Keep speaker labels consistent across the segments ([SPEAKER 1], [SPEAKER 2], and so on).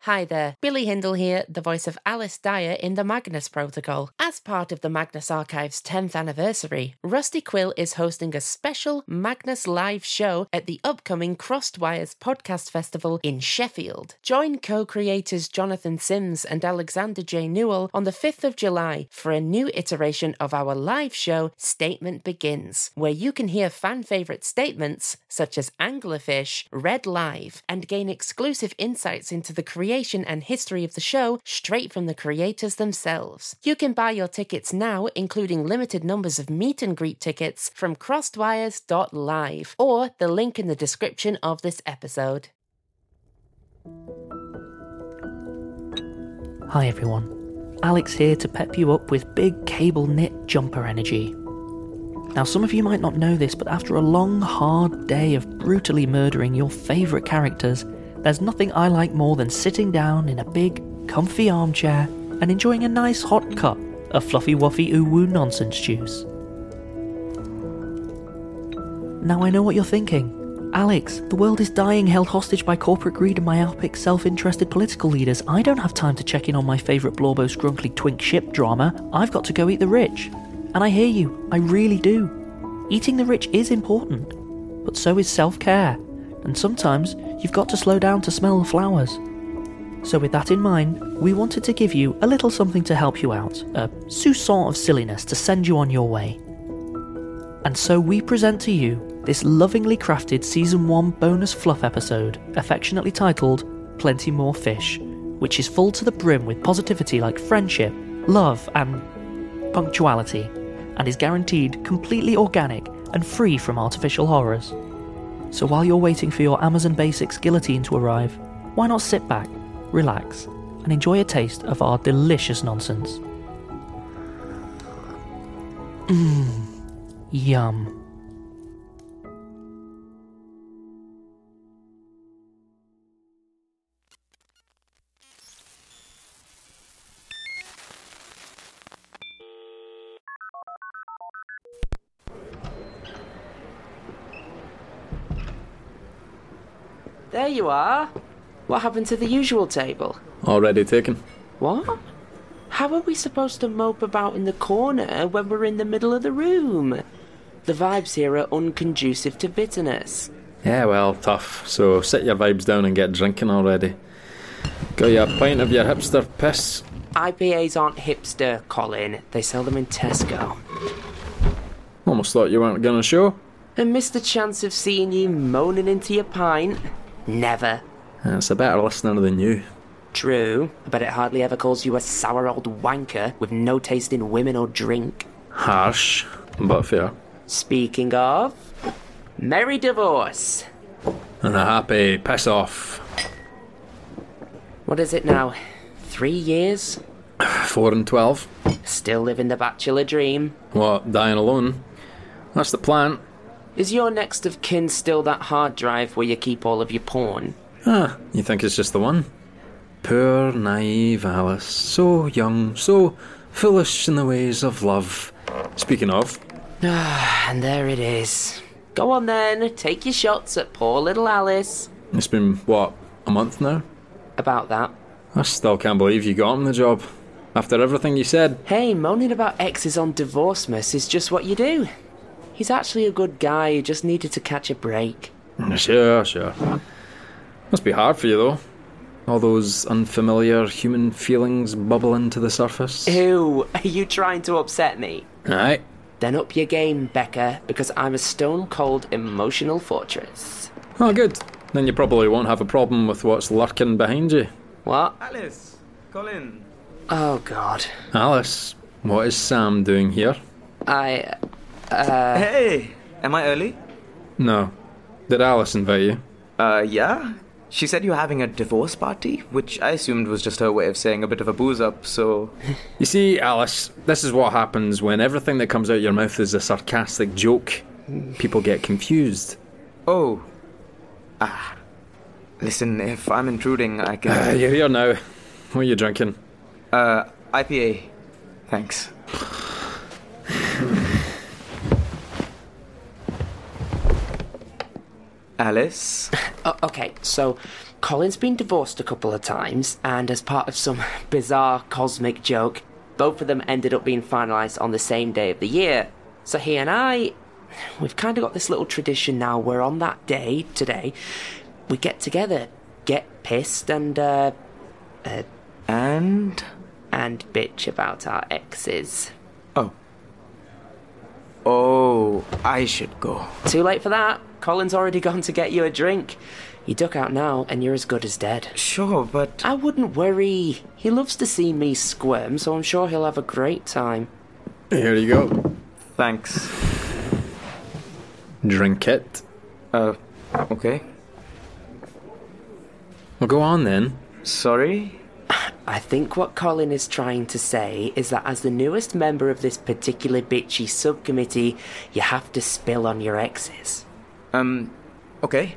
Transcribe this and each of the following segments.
[SPEAKER 1] Hi there, Billy Hindle here, the voice of Alice Dyer in the Magnus Protocol. As part of the Magnus Archive's 10th anniversary, Rusty Quill is hosting a special Magnus live show at the upcoming Crossed Wires Podcast Festival in Sheffield. Join co-creators Jonathan Sims and Alexander J. Newell on the 5th of July for a new iteration of our live show, Statement Begins, where you can hear fan-favourite statements such as Anglerfish read live and gain exclusive insights into the creation and history of the show straight from the creators themselves. You can buy your tickets now, including limited numbers of meet and greet tickets from crossedwires.live or the link in the description of this episode.
[SPEAKER 2] Hi everyone, Alex here to pep you up with big cable knit jumper energy. Now some of you might not know this, but after a long, hard day of brutally murdering your favourite characters, there's nothing I like more than sitting down in a big, comfy armchair and enjoying a nice hot cup of fluffy wuffy oo-woo nonsense juice. Now I know what you're thinking. Alex, the world is dying, held hostage by corporate greed and myopic, self-interested political leaders. I don't have time to check in on my favourite Blorbo Scrunkly Twink ship drama. I've got to go eat the rich. And I hear you, I really do. Eating the rich is important, but so is self-care. And sometimes you've got to slow down to smell the flowers. So with that in mind, we wanted to give you a little something to help you out, a soupçon of silliness to send you on your way. And so we present to you this lovingly crafted Season 1 bonus fluff episode, affectionately titled Plenty More Fish, which is full to the brim with positivity like friendship, love and punctuality, and is guaranteed completely organic and free from artificial horrors. So while you're waiting for your Amazon Basics guillotine to arrive, why not sit back, relax, and enjoy a taste of our delicious nonsense. Yum.
[SPEAKER 1] There you are. What happened to the usual table?
[SPEAKER 3] Already taken.
[SPEAKER 1] What? How are we supposed to mope about in the corner when we're in the middle of the room? The vibes here are unconducive to bitterness.
[SPEAKER 3] Yeah, well, tough. So sit your vibes down and get drinking already. Got you a pint of your hipster piss?
[SPEAKER 1] IPAs aren't hipster, Colin. They sell them in Tesco.
[SPEAKER 3] Almost thought you weren't going to show.
[SPEAKER 1] And missed the chance of seeing you moaning into your pint. Never.
[SPEAKER 3] It's a better listener than you.
[SPEAKER 1] True, but it hardly ever calls you a sour old wanker with no taste in women or drink.
[SPEAKER 3] Harsh, but fair.
[SPEAKER 1] Speaking of, merry divorce.
[SPEAKER 3] And a happy piss off.
[SPEAKER 1] What is it now? 3 years?
[SPEAKER 3] 4 and 12.
[SPEAKER 1] Still living the bachelor dream.
[SPEAKER 3] What, dying alone? That's the plan.
[SPEAKER 1] Is your next of kin still that hard drive where you keep all of your porn?
[SPEAKER 3] You think it's just the one? Poor, naive Alice. So young, so foolish in the ways of love. Speaking of...
[SPEAKER 1] And there it is. Go on then, take your shots at poor little Alice.
[SPEAKER 3] It's been, what, a month now?
[SPEAKER 1] About that.
[SPEAKER 3] I still can't believe you got him the job. After everything you said.
[SPEAKER 1] Hey, moaning about exes on Divorcemas is just what you do. He's actually a good guy who just needed to catch a break.
[SPEAKER 3] Sure. Must be hard for you, though. All those unfamiliar human feelings bubbling to the surface.
[SPEAKER 1] Ew, are you trying to upset me?
[SPEAKER 3] Aye.
[SPEAKER 1] Then up your game, Becca, because I'm a stone-cold emotional fortress.
[SPEAKER 3] Oh, good. Then you probably won't have a problem with what's lurking behind you.
[SPEAKER 1] What?
[SPEAKER 4] Alice, Colin.
[SPEAKER 1] Oh, God.
[SPEAKER 3] Alice, what is Sam doing here?
[SPEAKER 4] Hey, am I early?
[SPEAKER 3] No. Did Alice invite you?
[SPEAKER 4] Yeah. She said you were having a divorce party, which I assumed was just her way of saying a bit of a booze up, so...
[SPEAKER 3] You see, Alice, this is what happens when everything that comes out your mouth is a sarcastic joke. People get confused.
[SPEAKER 4] Oh. Listen, if I'm intruding, I can...
[SPEAKER 3] You're here now. What are you drinking?
[SPEAKER 4] IPA. Thanks. Alice?
[SPEAKER 1] Okay, so Colin's been divorced a couple of times, and as part of some bizarre cosmic joke, both of them ended up being finalised on the same day of the year. So he and I, we've kind of got this little tradition now where on that day, today, we get together, get pissed and bitch about our exes.
[SPEAKER 4] Oh, I should go.
[SPEAKER 1] Too late for that. Colin's already gone to get you a drink. You duck out now and you're as good as dead.
[SPEAKER 4] Sure, but...
[SPEAKER 1] I wouldn't worry. He loves to see me squirm, so I'm sure he'll have a great time.
[SPEAKER 3] Here you go.
[SPEAKER 4] Thanks.
[SPEAKER 3] Drink it.
[SPEAKER 4] Okay.
[SPEAKER 3] Well, go on then.
[SPEAKER 4] Sorry?
[SPEAKER 1] I think what Colin is trying to say is that as the newest member of this particular bitchy subcommittee, you have to spill on your exes.
[SPEAKER 4] Okay.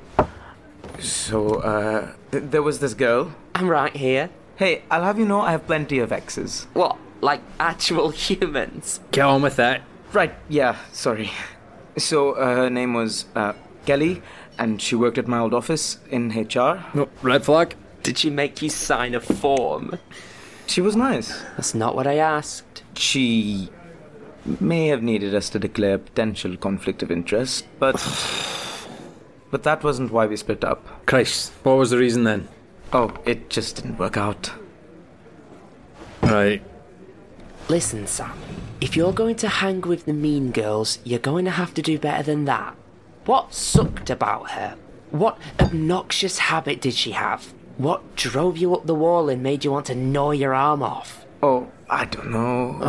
[SPEAKER 4] So, there was this girl.
[SPEAKER 1] I'm right here.
[SPEAKER 4] Hey, I'll have you know I have plenty of exes.
[SPEAKER 1] What, like actual humans?
[SPEAKER 3] Get on with that.
[SPEAKER 4] Right, yeah, sorry. So, her name was, Kelly, and she worked at my old office in HR.
[SPEAKER 3] No, red flag.
[SPEAKER 1] Did she make you sign a form?
[SPEAKER 4] She was nice.
[SPEAKER 1] That's not what I asked.
[SPEAKER 4] She may have needed us to declare potential conflict of interest, but that wasn't why we split up.
[SPEAKER 3] Christ, what was the reason then?
[SPEAKER 4] Oh, it just didn't work out.
[SPEAKER 3] Right.
[SPEAKER 1] Listen, Sam, if you're going to hang with the mean girls, you're going to have to do better than that. What sucked about her? What obnoxious habit did she have? What drove you up the wall and made you want to gnaw your arm off?
[SPEAKER 4] Oh, I don't know.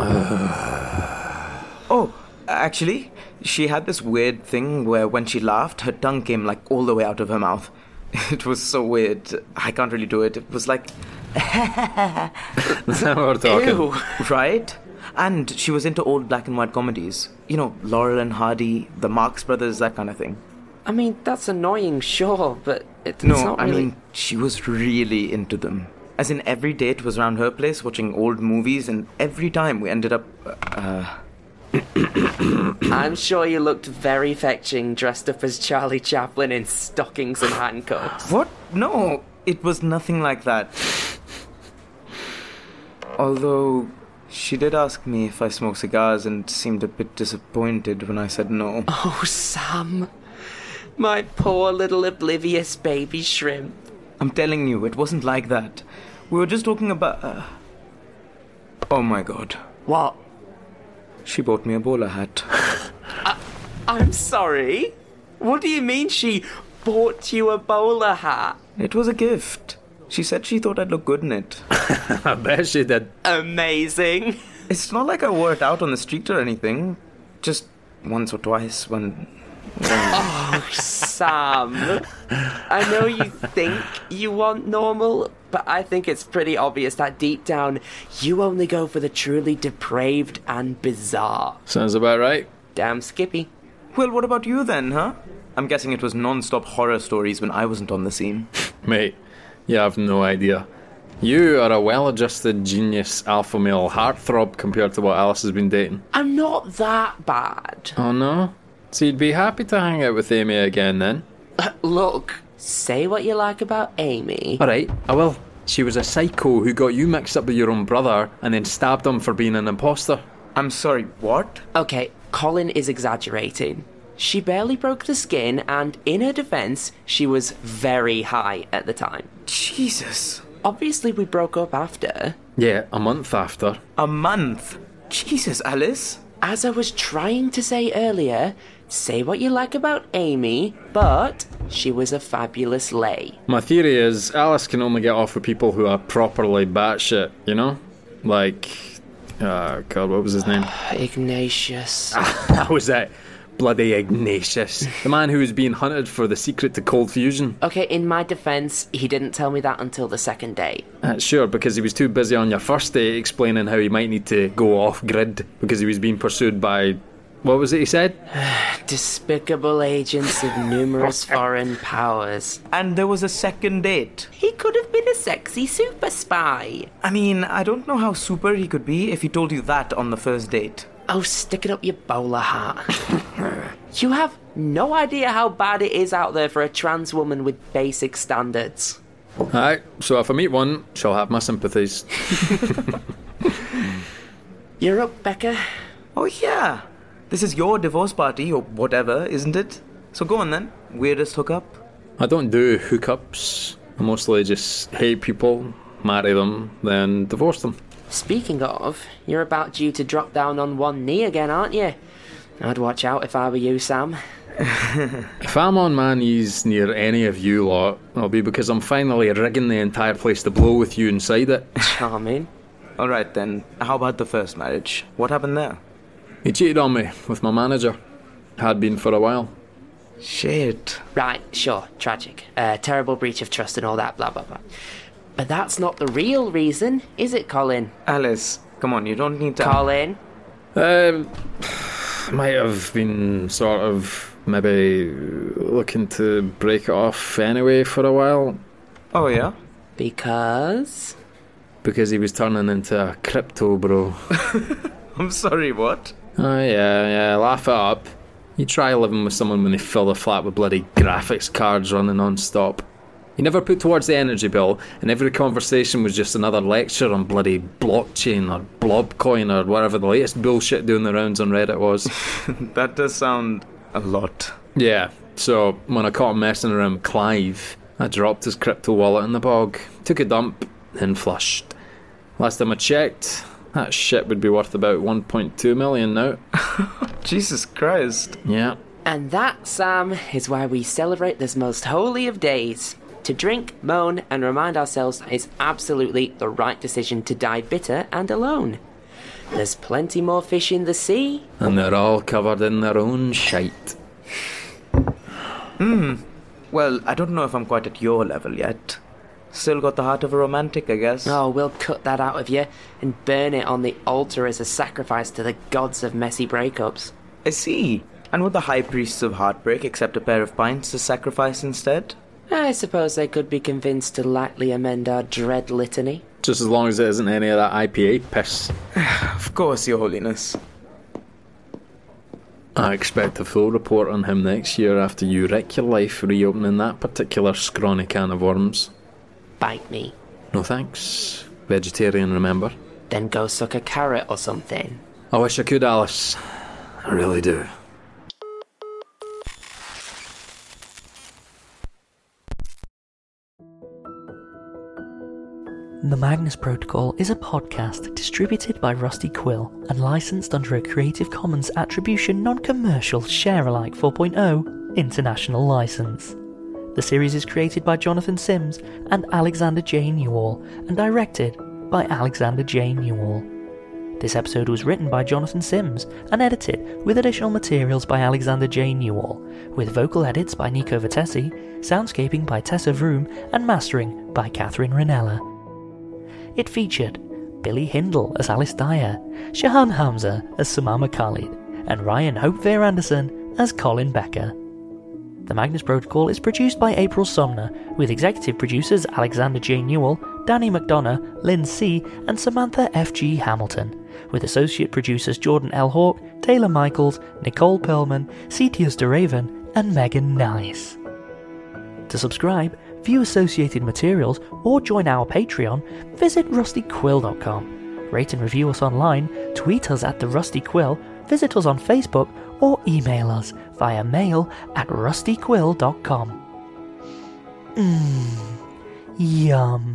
[SPEAKER 4] Oh, actually, she had this weird thing where when she laughed, her tongue came like all the way out of her mouth. It was so weird. I can't really do it. It was like...
[SPEAKER 3] That's how we're talking.
[SPEAKER 1] Ew.
[SPEAKER 4] Right? And she was into old black and white comedies. You know, Laurel and Hardy, the Marx Brothers, that kind of thing.
[SPEAKER 1] I mean, that's annoying, sure, but it's
[SPEAKER 4] No,
[SPEAKER 1] not really...
[SPEAKER 4] I mean, she was really into them. As in, every date was around her place watching old movies, and every time we ended up,
[SPEAKER 1] I'm sure you looked very fetching dressed up as Charlie Chaplin in stockings and handcuffs.
[SPEAKER 4] What? No, it was nothing like that. Although, she did ask me if I smoke cigars and seemed a bit disappointed when I said no.
[SPEAKER 1] Oh, Sam. My poor little oblivious baby shrimp.
[SPEAKER 4] I'm telling you, it wasn't like that. We were just talking about... Oh my god.
[SPEAKER 1] What?
[SPEAKER 4] She bought me a bowler hat.
[SPEAKER 1] I'm sorry? What do you mean she bought you a bowler hat?
[SPEAKER 4] It was a gift. She said she thought I'd look good in it.
[SPEAKER 3] I bet she did.
[SPEAKER 1] Amazing.
[SPEAKER 4] It's not like I wore it out on the street or anything. Just once or twice when...
[SPEAKER 1] Oh, Sam. I know you think you want normal, but I think it's pretty obvious that deep down, you only go for the truly depraved and bizarre.
[SPEAKER 3] Sounds about right.
[SPEAKER 1] Damn Skippy.
[SPEAKER 4] Well, what about you then, huh? I'm guessing it was non-stop horror stories when I wasn't on the scene.
[SPEAKER 3] Mate, you have no idea. You are a well-adjusted genius alpha male heartthrob compared to what Alice has been dating.
[SPEAKER 1] I'm not that bad.
[SPEAKER 3] Oh no? So you'd be happy to hang out with Amy again then?
[SPEAKER 1] Look, say what you like about Amy.
[SPEAKER 3] Alright, I will. She was a psycho who got you mixed up with your own brother and then stabbed him for being an imposter.
[SPEAKER 4] I'm sorry, what?
[SPEAKER 1] Okay, Colin is exaggerating. She barely broke the skin, and in her defense, she was very high at the time.
[SPEAKER 4] Jesus.
[SPEAKER 1] Obviously, we broke up after.
[SPEAKER 3] Yeah, a month after.
[SPEAKER 4] A month? Jesus, Alice.
[SPEAKER 1] As I was trying to say earlier, say what you like about Amy, but she was a fabulous lay.
[SPEAKER 3] My theory is Alice can only get off with people who are properly batshit, you know? Like, God, what was his name?
[SPEAKER 1] Ignatius.
[SPEAKER 3] That was it. Bloody Ignatius. The man who was being hunted for the secret to cold fusion.
[SPEAKER 1] Okay, in my defense, he didn't tell me that until the second date.
[SPEAKER 3] Sure, because he was too busy on your first date explaining how he might need to go off-grid because he was being pursued by... What was it he said?
[SPEAKER 1] Despicable agents of numerous foreign powers.
[SPEAKER 4] And there was a second date.
[SPEAKER 1] He could have been a sexy super spy.
[SPEAKER 4] I mean, I don't know how super he could be if he told you that on the first date.
[SPEAKER 1] Oh, stick it up your bowler hat. You have no idea how bad it is out there for a trans woman with basic standards.
[SPEAKER 3] Aye, so if I meet one, she'll have my sympathies.
[SPEAKER 1] You're up, Becca.
[SPEAKER 4] Oh, yeah. This is your divorce party or whatever, isn't it? So go on then. Weirdest hookup?
[SPEAKER 3] I don't do hookups. I mostly just hate people, marry them, then divorce them.
[SPEAKER 1] Speaking of, you're about due to drop down on one knee again, aren't you? I'd watch out if I were you, Sam.
[SPEAKER 3] If I'm on my knees near any of you lot, it'll be because I'm finally rigging the entire place to blow with you inside it.
[SPEAKER 1] Charming.
[SPEAKER 4] Alright then, how about the first marriage? What happened there?
[SPEAKER 3] He cheated on me with my manager. Had been for a while.
[SPEAKER 4] Shit.
[SPEAKER 1] Right, sure, tragic. Terrible breach of trust and all that, blah, blah, blah. But that's not the real reason, is it, Colin?
[SPEAKER 4] Alice, come on, you don't need to...
[SPEAKER 1] Colin?
[SPEAKER 3] Might have been sort of maybe looking to break it off anyway for a while.
[SPEAKER 4] Oh, yeah?
[SPEAKER 1] Because
[SPEAKER 3] Because he was turning into a crypto bro.
[SPEAKER 4] I'm sorry, what?
[SPEAKER 3] Oh yeah, laugh it up. You try living with someone when they fill the flat with bloody graphics cards running non-stop. He never put towards the energy bill, and every conversation was just another lecture on bloody blockchain or blobcoin or whatever the latest bullshit doing the rounds on Reddit was.
[SPEAKER 4] That does sound a lot.
[SPEAKER 3] Yeah, so when I caught him messing around with Clive, I dropped his crypto wallet in the bog, took a dump, then flushed. Last time I checked, that shit would be worth about 1.2 million now.
[SPEAKER 4] Jesus Christ.
[SPEAKER 3] Yeah.
[SPEAKER 1] And that, Sam, is why we celebrate this most holy of days. To drink, moan, and remind ourselves that it's absolutely the right decision to die bitter and alone. There's plenty more fish in the sea.
[SPEAKER 3] And they're all covered in their own shite.
[SPEAKER 4] Well, I don't know if I'm quite at your level yet. Still got the heart of a romantic, I guess.
[SPEAKER 1] Oh, we'll cut that out of you and burn it on the altar as a sacrifice to the gods of messy breakups.
[SPEAKER 4] I see. And would the high priests of heartbreak accept a pair of pints as sacrifice instead?
[SPEAKER 1] I suppose they could be convinced to lightly amend our dread litany.
[SPEAKER 3] Just as long as it isn't any of that IPA piss.
[SPEAKER 4] Of course, Your Holiness.
[SPEAKER 3] I expect a full report on him next year after you wreck your life reopening that particular scrawny can of worms.
[SPEAKER 1] Bite me.
[SPEAKER 3] No thanks. Vegetarian, remember?
[SPEAKER 1] Then go suck a carrot or something.
[SPEAKER 3] I wish I could, Alice. I really do.
[SPEAKER 2] The Magnus Protocol is a podcast distributed by Rusty Quill and licensed under a Creative Commons Attribution Non-Commercial Share-alike 4.0 International License. The series is created by Jonathan Sims and Alexander J. Newall and directed by Alexander J. Newall. This episode was written by Jonathan Sims and edited with additional materials by Alexander J. Newall, with vocal edits by Nico Vitesi, soundscaping by Tessa Vroom, and mastering by Catherine Ranella. It featured Billy Hindle as Alice Dyer, Shahan Hamza as Samama Khalid, and Ryan Hope Veer Anderson as Colin Becker. The Magnus Protocol is produced by April Sumner, with executive producers Alexander J. Newall, Danny McDonough, Lynn C., and Samantha F.G. Hamilton, with associate producers Jordan L. Hawke, Taylor Michaels, Nicole Perlman, Cetius DeRaven, and Megan Nice. To subscribe, view associated materials, or join our Patreon, visit rustyquill.com. Rate and review us online, tweet us at The Rusty Quill, visit us on Facebook, or email us via mail at rustyquill.com. Yum.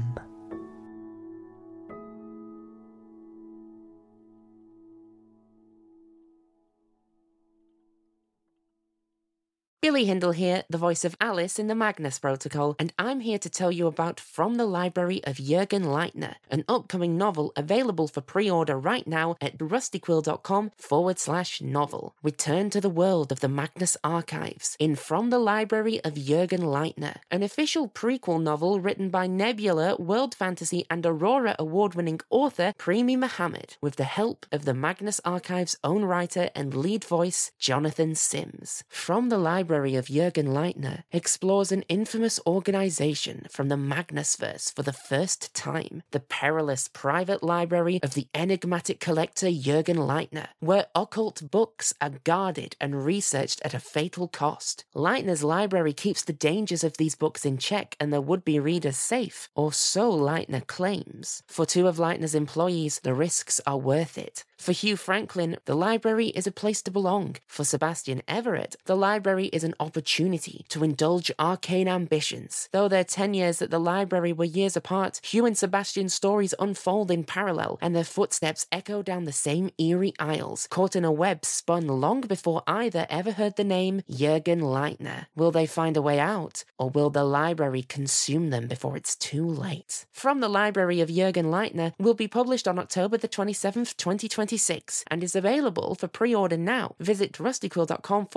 [SPEAKER 1] Billy Hindle here, the voice of Alice in the Magnus Protocol, and I'm here to tell you about From the Library of Jürgen Leitner, an upcoming novel available for pre-order right now at rustyquill.com/novel. Return to the world of the Magnus Archives in From the Library of Jürgen Leitner, an official prequel novel written by Nebula, World Fantasy and Aurora award-winning author Premi Mohammed, with the help of the Magnus Archives' own writer and lead voice, Jonathan Sims. From the Library Library of Jürgen Leitner explores an infamous organization from the Magnusverse for the first time, the perilous private library of the enigmatic collector Jürgen Leitner, where occult books are guarded and researched at a fatal cost. Leitner's library keeps the dangers of these books in check and their would-be readers safe, or so Leitner claims. For two of Leitner's employees, the risks are worth it. For Hugh Franklin, the library is a place to belong. For Sebastian Everett, the library is an opportunity to indulge arcane ambitions. Though their tenures at the library were years apart, Hugh and Sebastian's stories unfold in parallel, and their footsteps echo down the same eerie aisles, caught in a web spun long before either ever heard the name Jürgen Leitner. Will they find a way out, or will the library consume them before it's too late? From the Library of Jürgen Leitner will be published on October the 27th, 2026, and is available for pre-order now. Visit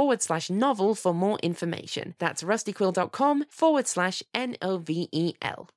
[SPEAKER 1] rustyquill.com/novel for more information. That's rustyquill.com/NOVEL.